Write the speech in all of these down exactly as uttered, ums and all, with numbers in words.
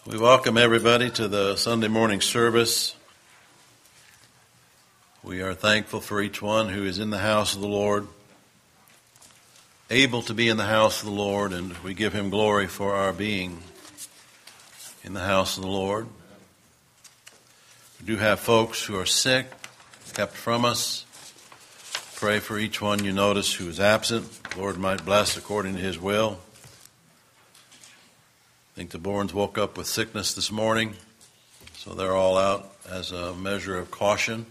We welcome everybody to the Sunday morning service. We are thankful for each one who is in the house of the Lord, able to be in the house of the Lord, and we give him glory for our being in the house of the Lord. We do have folks who are sick, kept from us. Pray for each one you notice who is absent. The Lord might bless according to his will. I think the Bournes woke up with sickness this morning, so they're all out as a measure of caution.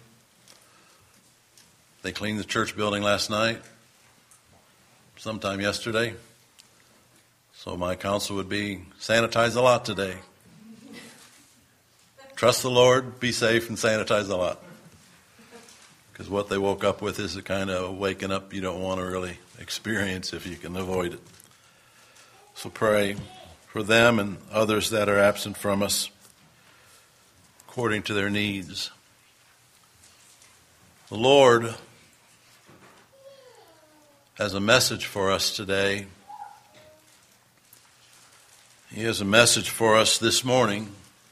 They cleaned the church building last night, sometime yesterday. So my counsel would be sanitize a lot today. Trust the Lord, be safe, and sanitize a lot. Because what they woke up with is the kind of waking up you don't want to really experience if you can avoid it. So pray for them and others that are absent from us according to their needs. The Lord has a message for us today. He has a message for us this morning.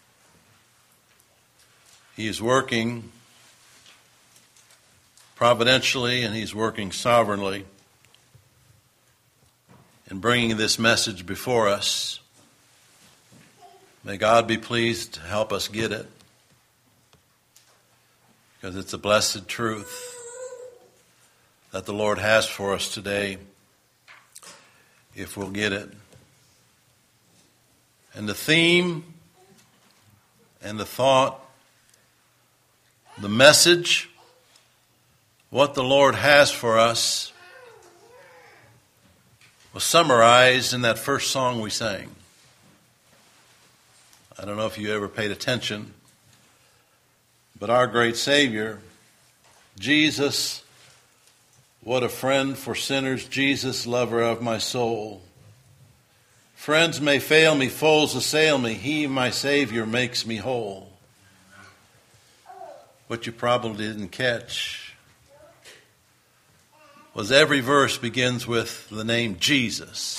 He is working providentially and he's working sovereignly in bringing this message before us. May God be pleased to help us get it, because it's a blessed truth that the Lord has for us today if we'll get it. And the theme and the thought, the message, what the Lord has for us was summarized in that first song we sang. I don't know if you ever paid attention, but our great Savior, Jesus, what a friend for sinners, Jesus, lover of my soul. Friends may fail me, foes assail me, he, my Savior, makes me whole. What you probably didn't catch was every verse begins with the name Jesus,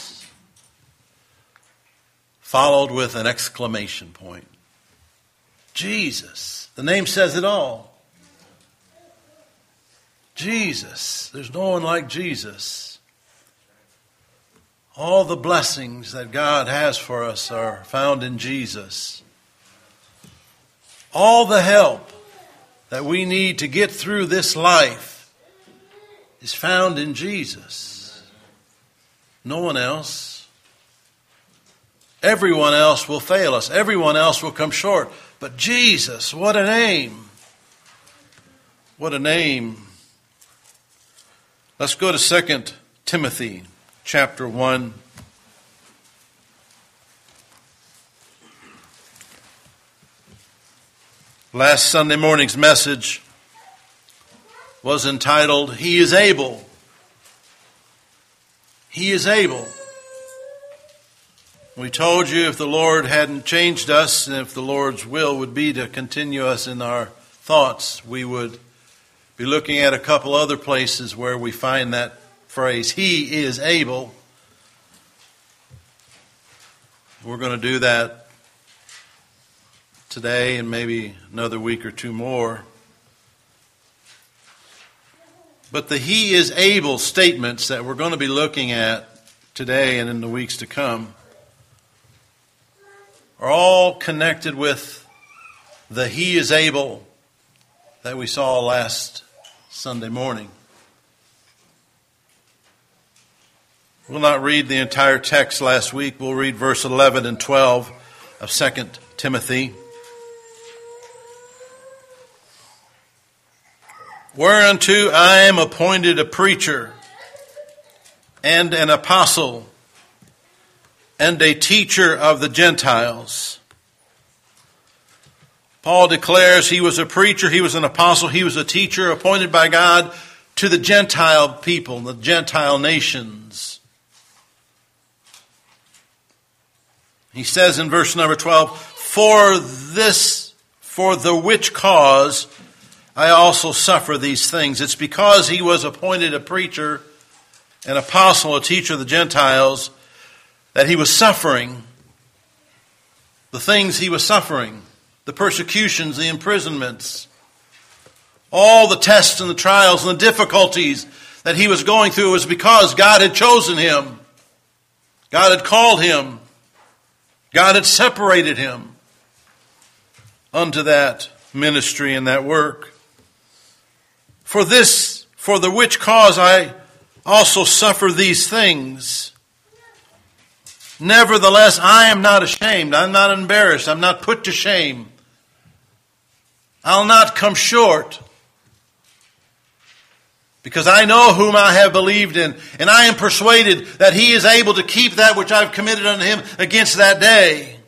followed with an exclamation point. Jesus. The name says it all. Jesus. There's no one like Jesus. All the blessings that God has for us are found in Jesus. All the help that we need to get through this life is found in Jesus. No one else. Everyone else will fail us. Everyone else will come short. But Jesus, what a name. What a name. Let's go to Second Timothy chapter one. Last Sunday morning's message was entitled, He is Able. He is able. We told you if the Lord hadn't changed us, and if the Lord's will would be to continue us in our thoughts, we would be looking at a couple other places where we find that phrase, He is able. We're going to do that today and maybe another week or two more. But the He is able statements that we're going to be looking at today and in the weeks to come are all connected with the He is able that we saw last Sunday morning. We'll not read the entire text last week. We'll read verse eleven and twelve of Second Timothy. Whereunto I am appointed a preacher and an apostle and a teacher of the Gentiles. Paul declares he was a preacher, he was an apostle, he was a teacher appointed by God to the Gentile people, the Gentile nations. He says in verse number twelve, For this, for the which cause I also suffer these things. It's because he was appointed a preacher, an apostle, a teacher of the Gentiles, that he was suffering. the things he was suffering, the persecutions, the imprisonments, all the tests and the trials and the difficulties that he was going through was because God had chosen him. God had called him. God had separated him unto that ministry and that work. For this, for the which cause I also suffer these things. Nevertheless, I am not ashamed. I'm not embarrassed. I'm not put to shame. I'll not come short. Because I know whom I have believed in, and I am persuaded that he is able to keep that which I've committed unto him against that day.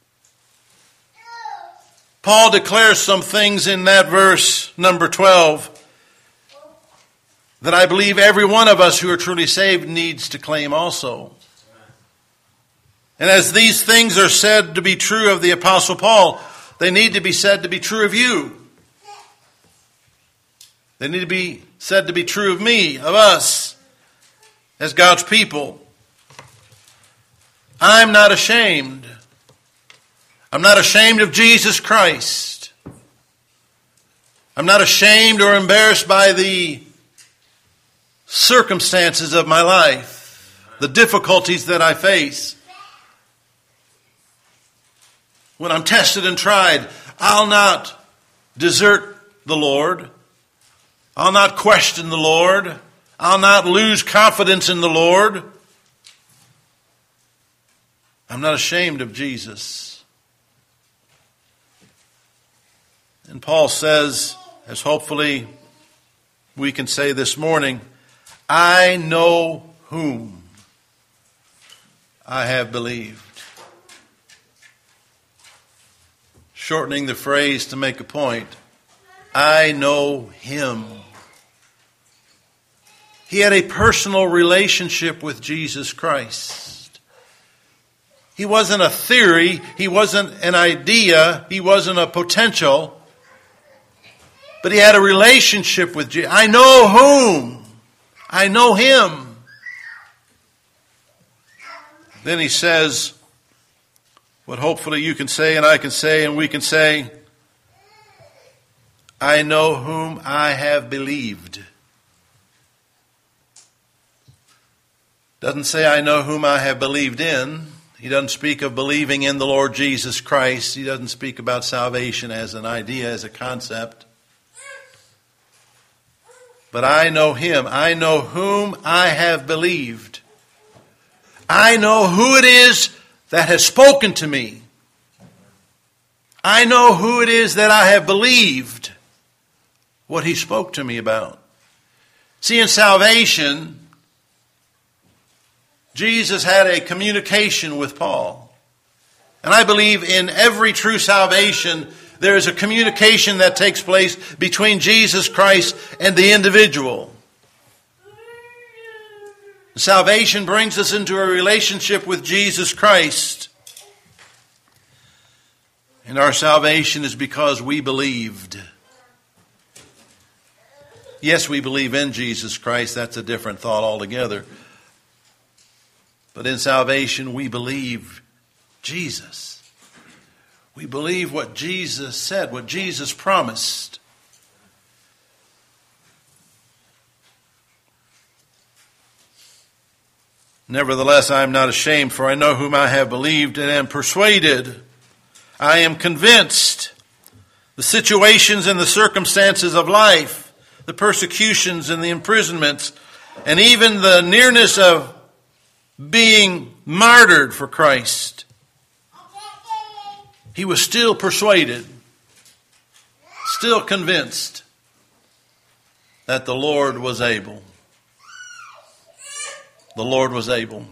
Paul declares some things in that verse, number twelve, that I believe every one of us who are truly saved needs to claim also. And as these things are said to be true of the Apostle Paul, they need to be said to be true of you. They need to be said to be true of me, of us, as God's people. I'm not ashamed. I'm not ashamed of Jesus Christ. I'm not ashamed or embarrassed by the circumstances of my life, the difficulties that I face. When I'm tested and tried, I'll not desert the Lord. I'll not question the Lord. I'll not lose confidence in the Lord. I'm not ashamed of Jesus. And Paul says, as hopefully we can say this morning, I know whom I have believed. Shortening the phrase to make a point, I know him. He had a personal relationship with Jesus Christ. He wasn't a theory. He wasn't an idea. He wasn't a potential. But he had a relationship with Jesus. I know whom. I know him. Then he says what hopefully you can say and I can say and we can say, I know whom I have believed. Doesn't say I know whom I have believed in. He doesn't speak of believing in the Lord Jesus Christ. He doesn't speak about salvation as an idea, as a concept. But I know him. I know whom I have believed. I know who it is that has spoken to me. I know who it is that I have believed what he spoke to me about. See, in salvation, Jesus had a communication with Paul. And I believe in every true salvation, there is a communication that takes place between Jesus Christ and the individual. Salvation brings us into a relationship with Jesus Christ. And our salvation is because we believed. Yes, we believe in Jesus Christ. That's a different thought altogether. But in salvation, we believe Jesus. We believe what Jesus said, what Jesus promised. Nevertheless, I am not ashamed, for I know whom I have believed and am persuaded. I am convinced the situations and the circumstances of life, the persecutions and the imprisonments, and even the nearness of being martyred for Christ, he was still persuaded, still convinced that the Lord was able. The Lord was able.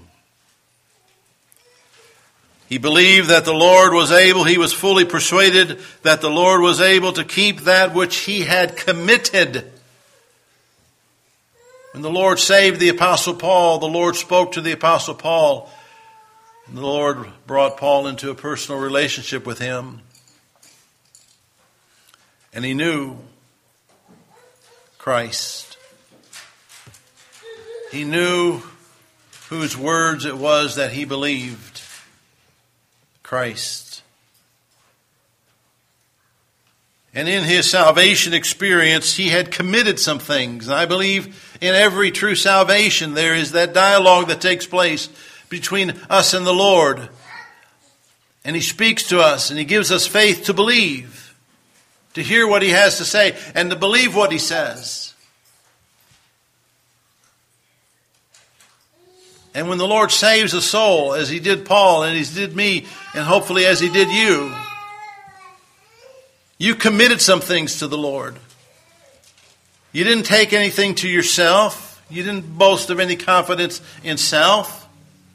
He believed that the Lord was able. He was fully persuaded that the Lord was able to keep that which he had committed. When the Lord saved the Apostle Paul, the Lord spoke to the Apostle Paul. And the Lord brought Paul into a personal relationship with him. And he knew Christ. He knew whose words it was that he believed. Christ. And in his salvation experience, he had committed some things. And I believe in every true salvation, there is that dialogue that takes place between us and the Lord. And he speaks to us, and he gives us faith to believe, to hear what he has to say, and to believe what he says. And when the Lord saves a soul, as he did Paul, and he did me, and hopefully as he did you, you committed some things to the Lord. You didn't take anything to yourself. You didn't boast of any confidence in self.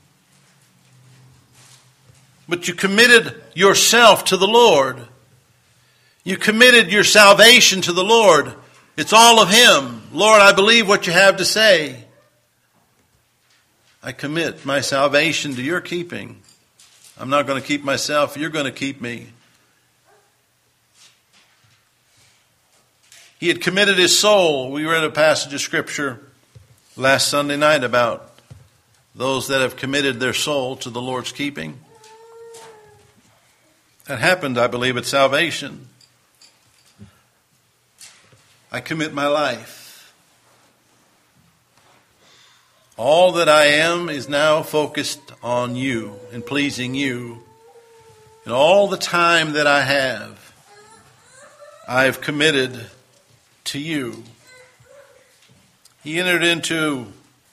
But you committed yourself to the Lord. You committed your salvation to the Lord. It's all of him. Lord, I believe what you have to say. I commit my salvation to your keeping. I'm not going to keep myself. You're going to keep me. He had committed his soul. We read a passage of Scripture last Sunday night about those that have committed their soul to the Lord's keeping. That happened, I believe, at salvation. I commit my life. All that I am is now focused on you and pleasing you. And all the time that I have, I have committed to you. He entered into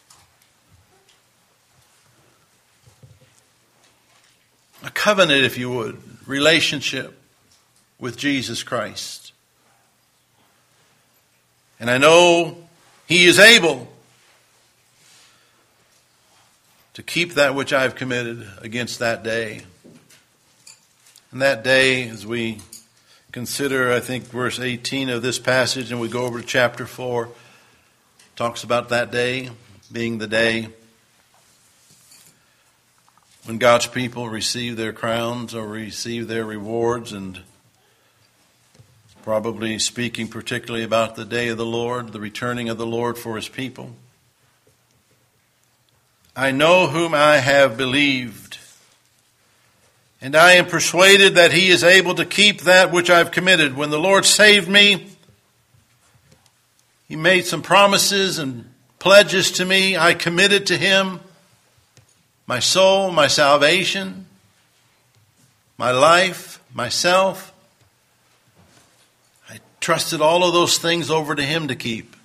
a covenant, if you would, relationship with Jesus Christ. And I know he is able to keep that which I have committed against that day. And that day, as we consider, I think, verse eighteen of this passage, and we go over to chapter four, talks about that day being the day when God's people receive their crowns or receive their rewards, and probably speaking particularly about the day of the Lord, the returning of the Lord for his people. I know whom I have believed, and I am persuaded that he is able to keep that which I've committed. When the Lord saved me, he made some promises and pledges to me. I committed to him my soul, my salvation, my life, myself. I trusted all of those things over to him to keep.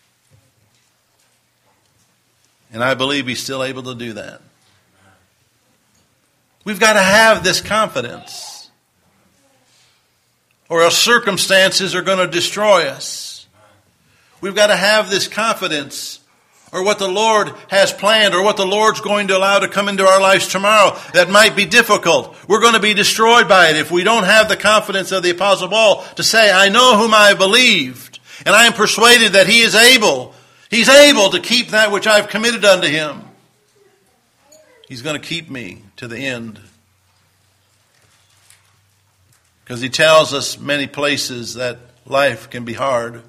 And I believe he's still able to do that. We've got to have this confidence, or else circumstances are going to destroy us. We've got to have this confidence, or what the Lord has planned, or what the Lord's going to allow to come into our lives tomorrow that might be difficult. We're going to be destroyed by it if we don't have the confidence of the Apostle Paul to say, I know whom I have believed, and I am persuaded that he is able. He's able to keep that which I've committed unto him. He's going to keep me to the end. Because he tells us many places that life can be hard.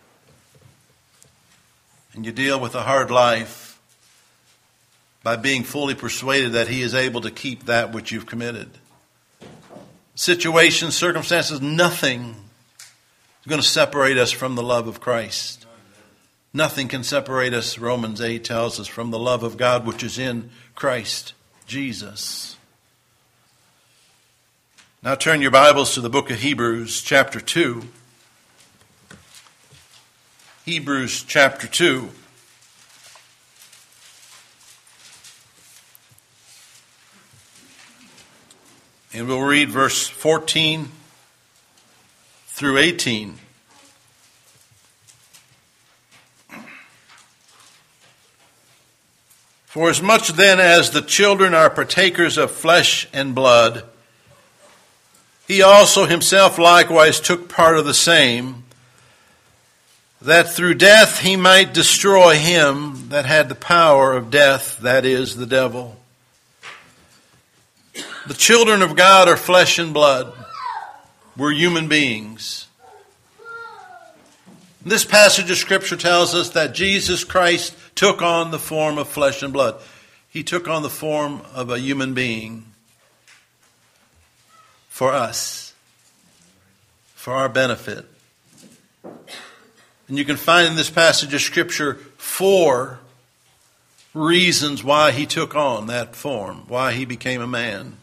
And you deal with a hard life by being fully persuaded that he is able to keep that which you've committed. Situations, circumstances, nothing is going to separate us from the love of Christ. Nothing can separate us, Romans eight tells us, from the love of God which is in Christ Jesus. Now turn your Bibles to the book of Hebrews, chapter two. Hebrews, chapter two. And we'll read verse fourteen through eighteen. For as much then as the children are partakers of flesh and blood, he also himself likewise took part of the same, that through death he might destroy him that had the power of death, that is, the devil. The children of God are flesh and blood. We're human beings. This passage of Scripture tells us that Jesus Christ took on the form of flesh and blood. He took on the form of a human being for us. for our benefit. And you can find in this passage of Scripture four reasons why he took on that form, why he became a man.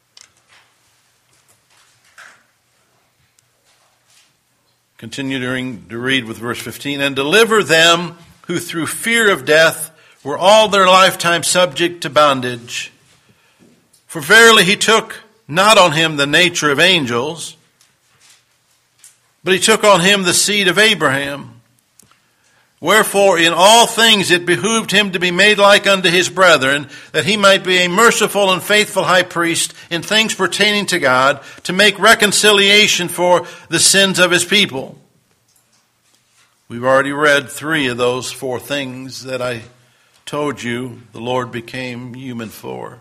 Continuing to read with verse fifteen, and deliver them who through fear of death were all their lifetime subject to bondage. For verily he took not on him the nature of angels, but he took on him the seed of Abraham. Wherefore in all things it behooved him to be made like unto his brethren, that he might be a merciful and faithful high priest in things pertaining to God, to make reconciliation for the sins of his people. We've already read three of those four things that I told you the Lord became human for.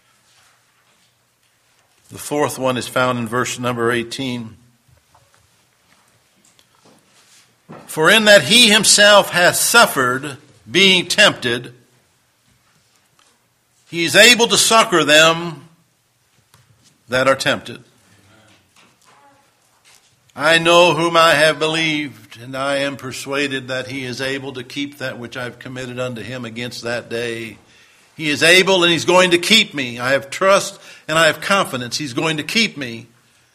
The fourth one is found in verse number eighteen. For in that he himself hath suffered, being tempted, he is able to succor them that are tempted. I know whom I have believed, and I am persuaded that he is able to keep that which I have committed unto him against that day. He is able, and he's going to keep me. I have trust and I have confidence. He's going to keep me.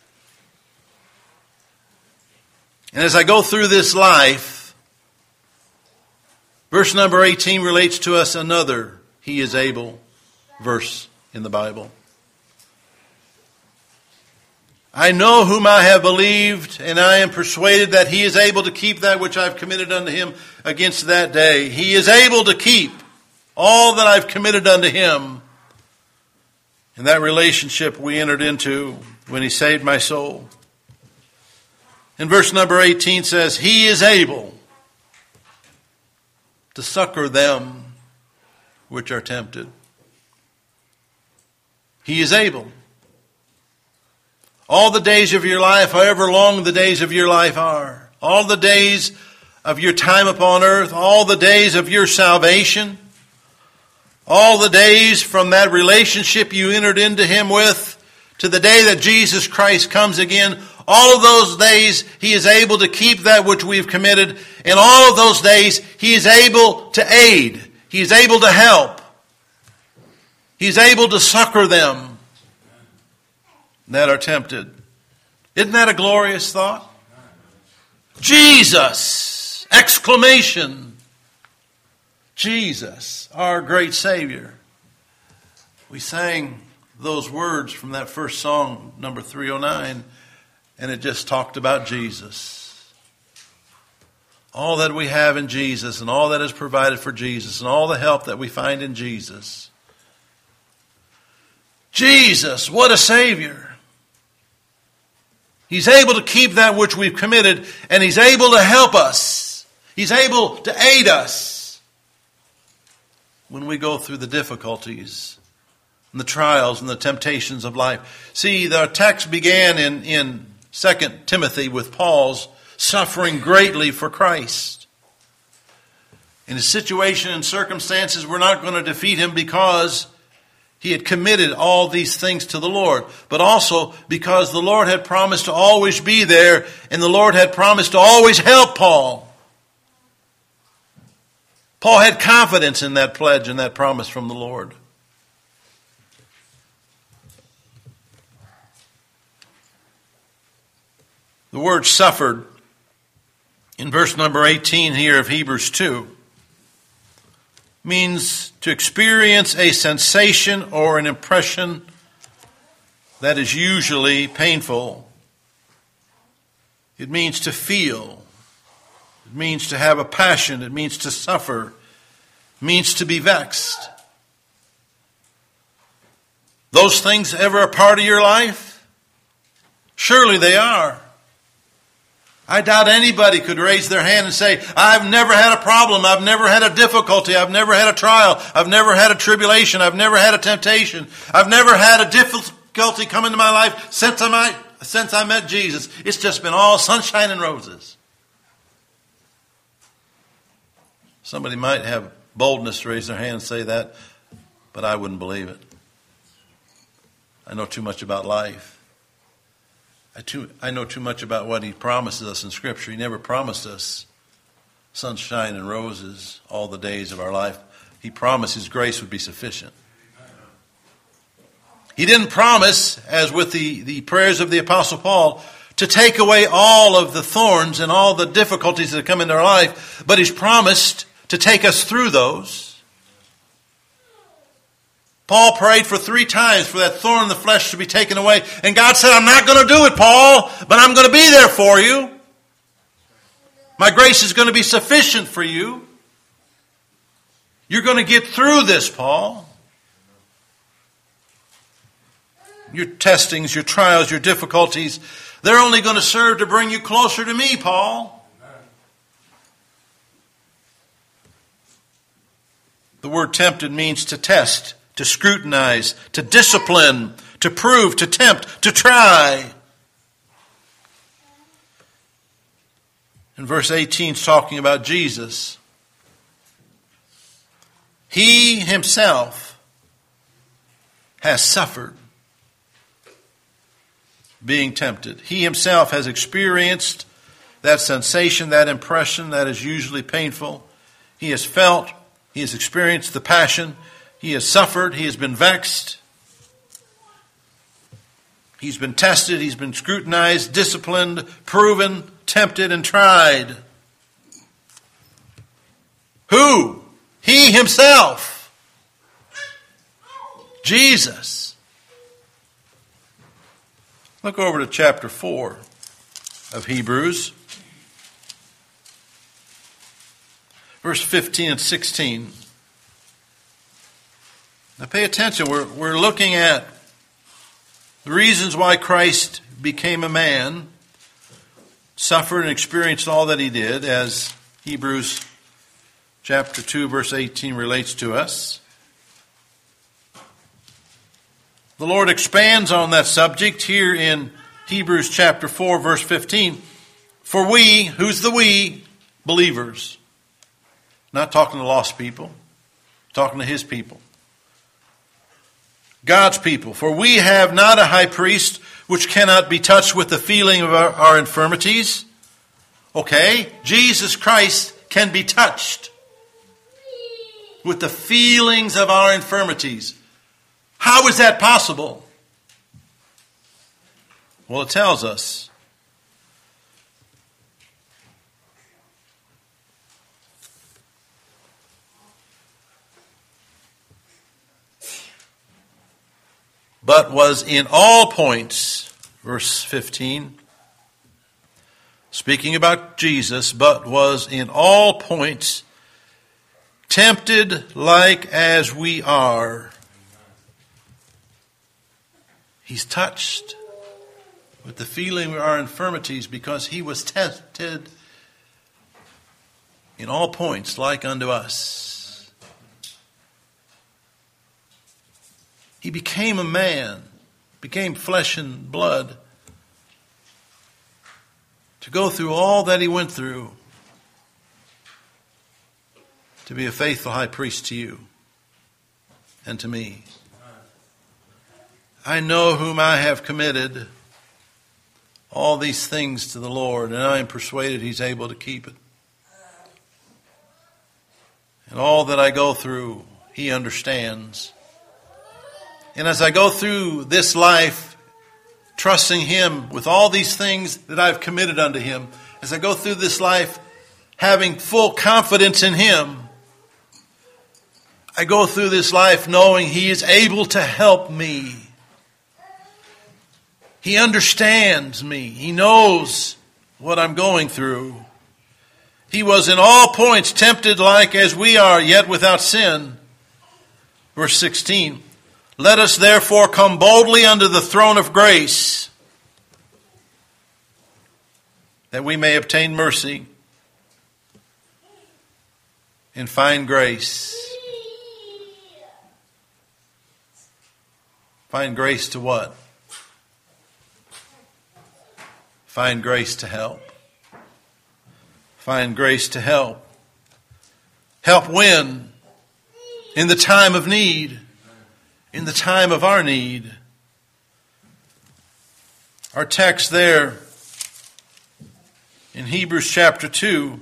And as I go through this life, verse number eighteen relates to us another he is able verse in the Bible. I know whom I have believed, and I am persuaded that he is able to keep that which I have committed unto him against that day. He is able to keep all that I've committed unto him. And that relationship we entered into when he saved my soul. And verse number eighteen says, he is able to succor them which are tempted. He is able. All the days of your life, however long the days of your life are, all the days of your time upon earth, all the days of your salvation, all the days from that relationship you entered into him with to the day that Jesus Christ comes again, all of those days he is able to keep that which we've committed. And all of those days he is able to aid. He is able to help. He is able to succor them that are tempted. Isn't that a glorious thought? Jesus! Exclamation! Jesus, our great Savior. We sang those words from that first song, number three oh nine, and it just talked about Jesus. All that we have in Jesus, and all that is provided for Jesus, and all the help that we find in Jesus. Jesus, what a Savior! He's able to keep that which we've committed, and he's able to help us. He's able to aid us when we go through the difficulties and the trials and the temptations of life. See, the text began in, in Second Timothy with Paul's suffering greatly for Christ. In his situation and circumstances, we're not going to defeat him because he had committed all these things to the Lord, but also because the Lord had promised to always be there, and the Lord had promised to always help Paul. Paul had confidence in that pledge and that promise from the Lord. The word suffered in verse number eighteen here of Hebrews two means to experience a sensation or an impression that is usually painful. It means to feel. It means to have a passion. It means to suffer. It means to be vexed. Those things ever a part of your life? Surely they are. I doubt anybody could raise their hand and say, I've never had a problem, I've never had a difficulty, I've never had a trial, I've never had a tribulation, I've never had a temptation, I've never had a difficulty come into my life since I met, since I met Jesus. It's just been all sunshine and roses. Somebody might have boldness to raise their hand and say that, but I wouldn't believe it. I know too much about life. I, too, I know too much about what he promises us in Scripture. He never promised us sunshine and roses all the days of our life. He promised his grace would be sufficient. He didn't promise, as with the, the prayers of the Apostle Paul, to take away all of the thorns and all the difficulties that come into our life, but he's promised to take us through those. Paul prayed for three times for that thorn in the flesh to be taken away. And God said, I'm not going to do it, Paul, but I'm going to be there for you. My grace is going to be sufficient for you. You're going to get through this, Paul. Your testings, your trials, your difficulties, they're only going to serve to bring you closer to me, Paul. The word tempted means to test, to scrutinize, to discipline, to prove, to tempt, to try. And verse eighteen is talking about Jesus. He himself has suffered being tempted. He himself has experienced that sensation, that impression that is usually painful. He has felt, he has experienced the passion. He has suffered. He has been vexed. He's been tested. He's been scrutinized, disciplined, proven, tempted, and tried. Who? He himself. Jesus. Look over to chapter four of Hebrews. Verse fifteen and sixteen. Now pay attention, we're, we're looking at the reasons why Christ became a man, suffered and experienced all that he did, as Hebrews chapter two, verse eighteen relates to us. The Lord expands on that subject here in Hebrews chapter four, verse fifteen. For we, who's the we? Believers. Not talking to lost people, talking to his people. God's people. For we have not a high priest which cannot be touched with the feeling of our, our infirmities. Okay, Jesus Christ can be touched with the feelings of our infirmities. How is that possible? Well, it tells us. But was in all points, verse fifteen, speaking about Jesus, but was in all points tempted like as we are. He's touched with the feeling of our infirmities because he was tested in all points like unto us. He became a man, became flesh and blood to go through all that he went through, to be a faithful high priest to you and to me. I know whom I have committed all these things to the Lord, and I am persuaded he's able to keep it. And all that I go through, he understands. And as I go through this life, trusting him with all these things that I've committed unto him, as I go through this life, having full confidence in him, I go through this life knowing he is able to help me. He understands me. He knows what I'm going through. He was in all points tempted like as we are, yet without sin. Verse sixteen. Let us therefore come boldly unto the throne of grace, that we may obtain mercy and find grace. Find grace to what? Find grace to help. Find grace to help. Help when? In the time of need. In the time of our need. Our text there in Hebrews chapter two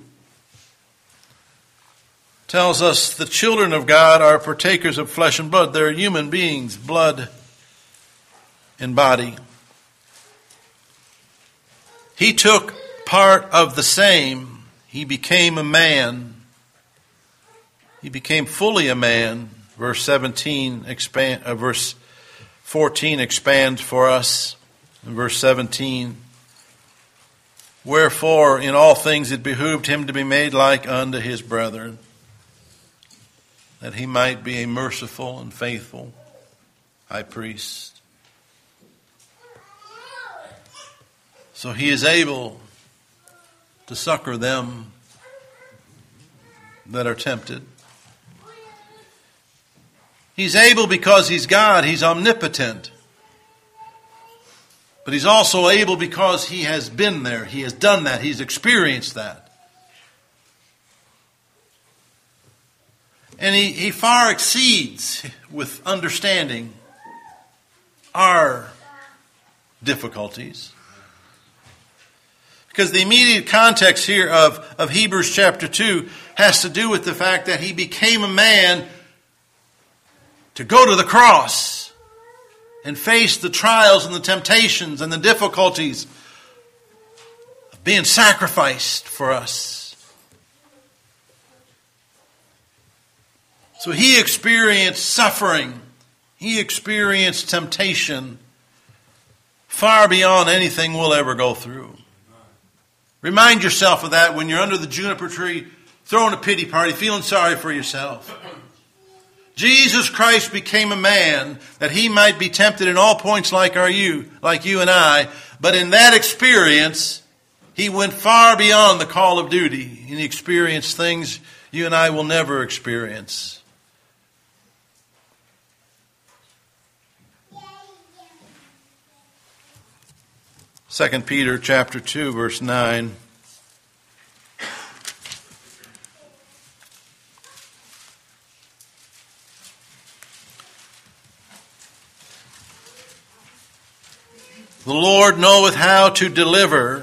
tells us the children of God are partakers of flesh and blood. They're human beings, blood and body. He took part of the same. He became a man. He became fully a man. Verse seventeen expand, uh, verse fourteen expands for us. In verse seventeen, wherefore in all things it behooved him to be made like unto his brethren, that he might be a merciful and faithful high priest. So he is able to succor them that are tempted. He's able because he's God. He's omnipotent. But he's also able because he has been there. He has done that. He's experienced that. And he, he far exceeds with understanding our difficulties. Because the immediate context here of, of Hebrews chapter two has to do with the fact that he became a man to go to the cross and face the trials and the temptations and the difficulties of being sacrificed for us. So he experienced suffering. He experienced temptation far beyond anything we'll ever go through. Remind yourself of that when you're under the juniper tree, throwing a pity party, feeling sorry for yourself. Jesus Christ became a man that he might be tempted in all points like are you, like you and I. But in that experience, he went far beyond the call of duty. And he experienced things you and I will never experience. Second Peter chapter two, verse nine. The Lord knoweth how to deliver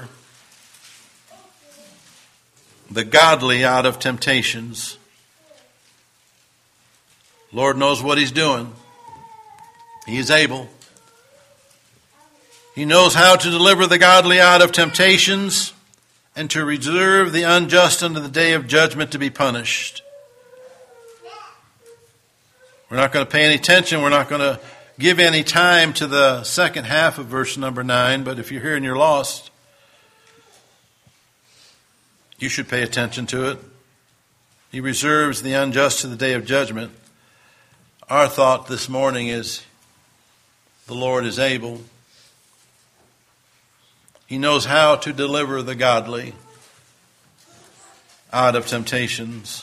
the godly out of temptations. Lord knows what he's doing. He is able. He knows how to deliver the godly out of temptations and to reserve the unjust unto the day of judgment to be punished. We're not going to pay any attention. We're not going to give any time to the second half of verse number nine, but if you're here and you're lost, you should pay attention to it. He reserves the unjust to the day of judgment. Our thought this morning is the Lord is able. He knows how to deliver the godly out of temptations.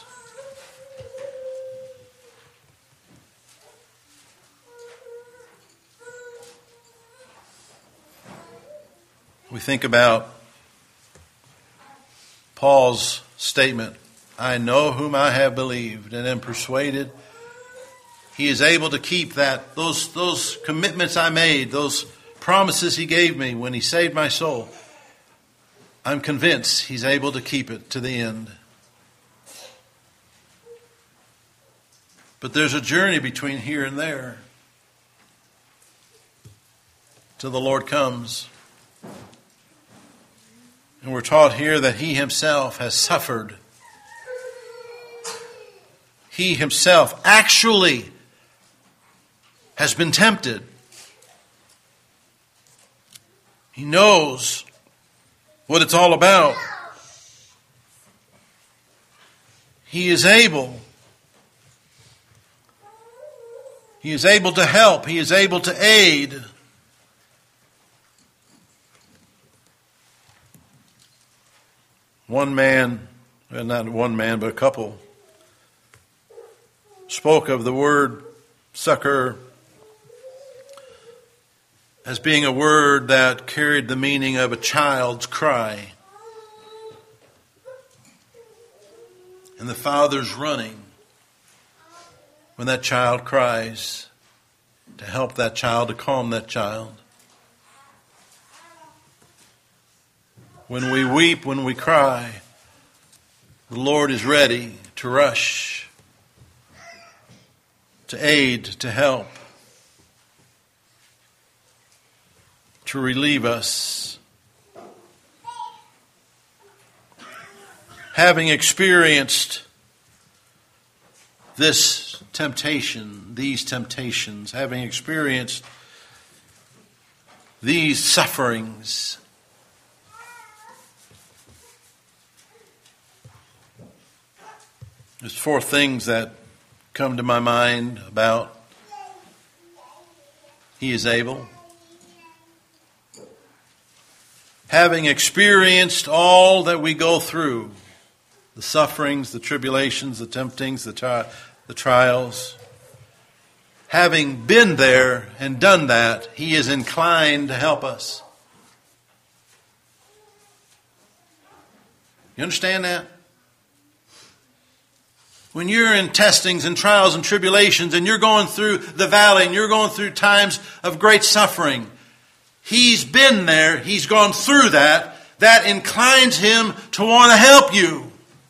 We think about Paul's statement, I know whom I have believed and am persuaded he is able to keep that, those, those commitments I made, those promises he gave me when he saved my soul. I'm convinced he's able to keep it to the end. But there's a journey between here and there till the Lord comes. And we're taught here that he himself has suffered. He himself actually has been tempted. He knows what it's all about. He is able. He is able to help. He is able to aid. One man, well, not one man, but a couple, spoke of the word succor as being a word that carried the meaning of a child's cry. And the father's running when that child cries to help that child, to calm that child. when we weep, when we cry, the Lord is ready to rush, to aid, to help, to relieve us. Having experienced this temptation, these temptations, having experienced these sufferings, there's four things that come to my mind about He is able. Having experienced all that we go through, the sufferings, the tribulations, the temptings, the, tri- the trials, having been there and done that, He is inclined to help us. You understand that? When you're in testings and trials and tribulations and you're going through the valley and you're going through times of great suffering, He's been there, He's gone through that. That inclines Him to want to help you.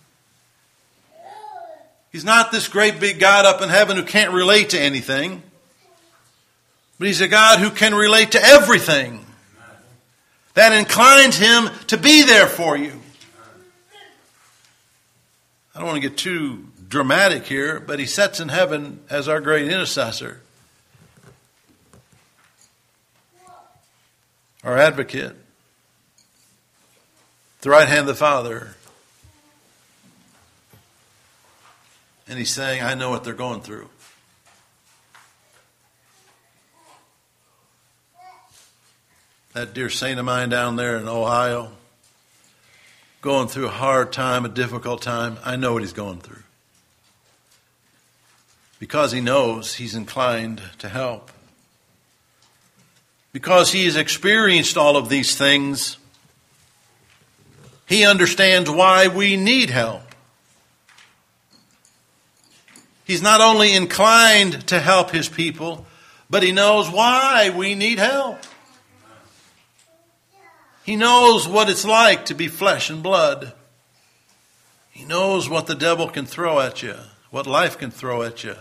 He's not this great big God up in heaven who can't relate to anything. But He's a God who can relate to everything. That inclines Him to be there for you. I don't want to get too dramatic here, but He sits in heaven as our great intercessor, our advocate, at the right hand of the Father. And He's saying, I know what they're going through. That dear saint of mine down there in Ohio, going through a hard time, a difficult time, I know what he's going through. Because he knows, he's inclined to help. Because he has experienced all of these things, he understands why we need help. He's not only inclined to help his people, but he knows why we need help. He knows what it's like to be flesh and blood. He knows what the devil can throw at you, what life can throw at you.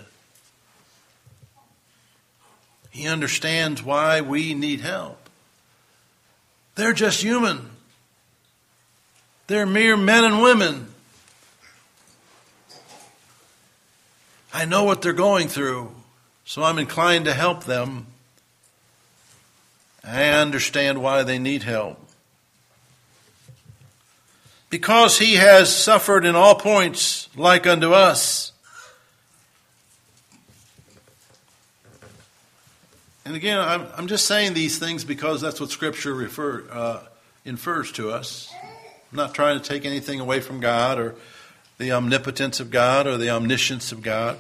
He understands why we need help. They're just human. They're mere men and women. I know what they're going through, so I'm inclined to help them. I understand why they need help. Because he has suffered in all points like unto us. And again, I'm, I'm just saying these things because that's what Scripture refer, uh, infers to us. I'm not trying to take anything away from God or the omnipotence of God or the omniscience of God.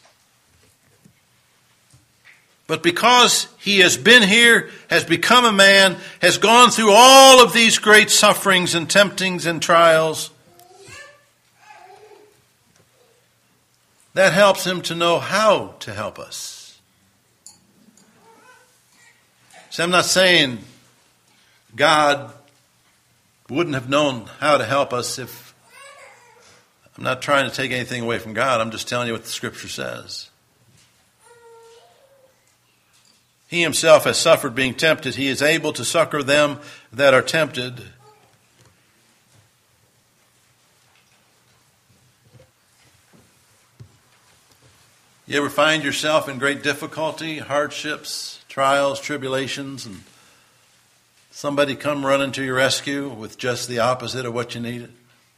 But because he has been here, has become a man, has gone through all of these great sufferings and temptings and trials, that helps him to know how to help us. See, I'm not saying God wouldn't have known how to help us if... I'm not trying to take anything away from God. I'm just telling you what the Scripture says. He himself has suffered being tempted. He is able to succor them that are tempted. You ever find yourself in great difficulty, hardships, trials, tribulations, and somebody come running to your rescue with just the opposite of what you needed?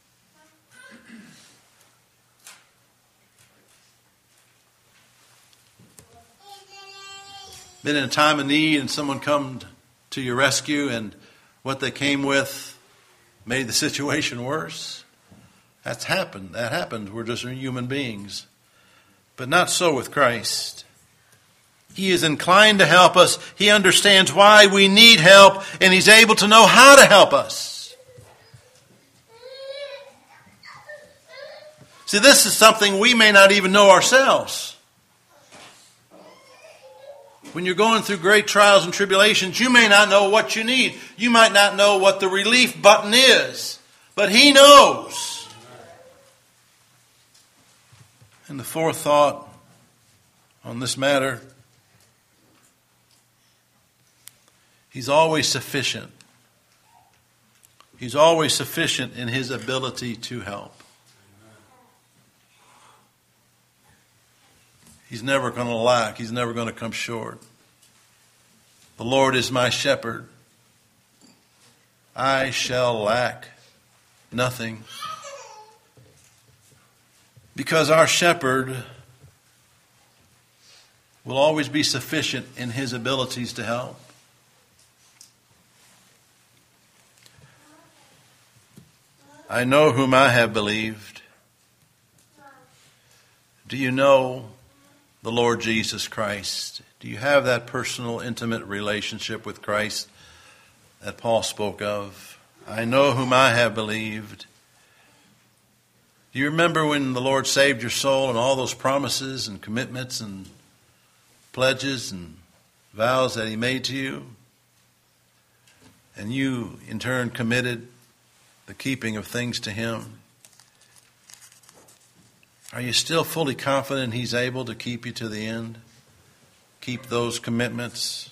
Been in a time of need and someone come to your rescue and what they came with made the situation worse? That's happened. That happened. We're just human beings. But not so with Christ. He is inclined to help us. He understands why we need help, and he's able to know how to help us. See, this is something we may not even know ourselves. When you're going through great trials and tribulations, you may not know what you need. You might not know what the relief button is. But He knows. And the fourth thought on this matter, He's always sufficient. He's always sufficient in His ability to help. He's never going to lack. He's never going to come short. The Lord is my shepherd. I shall lack nothing. Because our shepherd will always be sufficient in His abilities to help. I know whom I have believed. Do you know the Lord Jesus Christ? Do you have that personal, intimate relationship with Christ that Paul spoke of? I know whom I have believed. Do you remember when the Lord saved your soul and all those promises and commitments and pledges and vows that He made to you? And you, in turn, committed the keeping of things to Him. Are you still fully confident He's able to keep you to the end? Keep those commitments?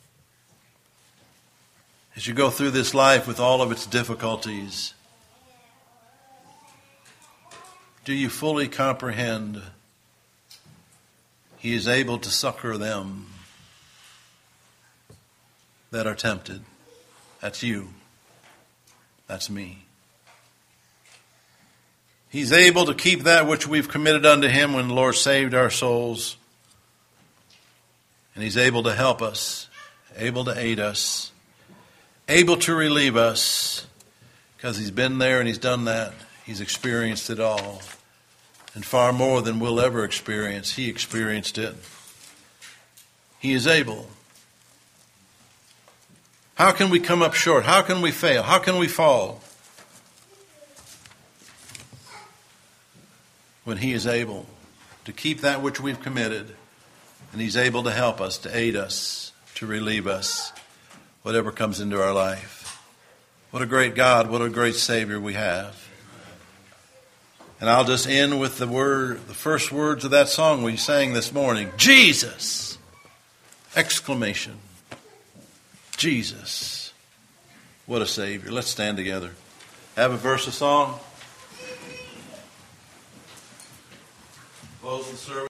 As you go through this life with all of its difficulties, do you fully comprehend He is able to succor them that are tempted? That's you. That's me. He's able to keep that which we've committed unto Him when the Lord saved our souls. And He's able to help us, able to aid us, able to relieve us, because He's been there and He's done that. He's experienced it all. And far more than we'll ever experience, He experienced it. He is able. How can we come up short? How can we fail? How can we fall? When He is able to keep that which we've committed, and He's able to help us, to aid us, to relieve us, whatever comes into our life. What a great God, what a great Savior we have. And I'll just end with the word, the first words of that song we sang this morning. Jesus! Exclamation. Jesus. What a Savior. Let's stand together. Have a verse of song. Close the service.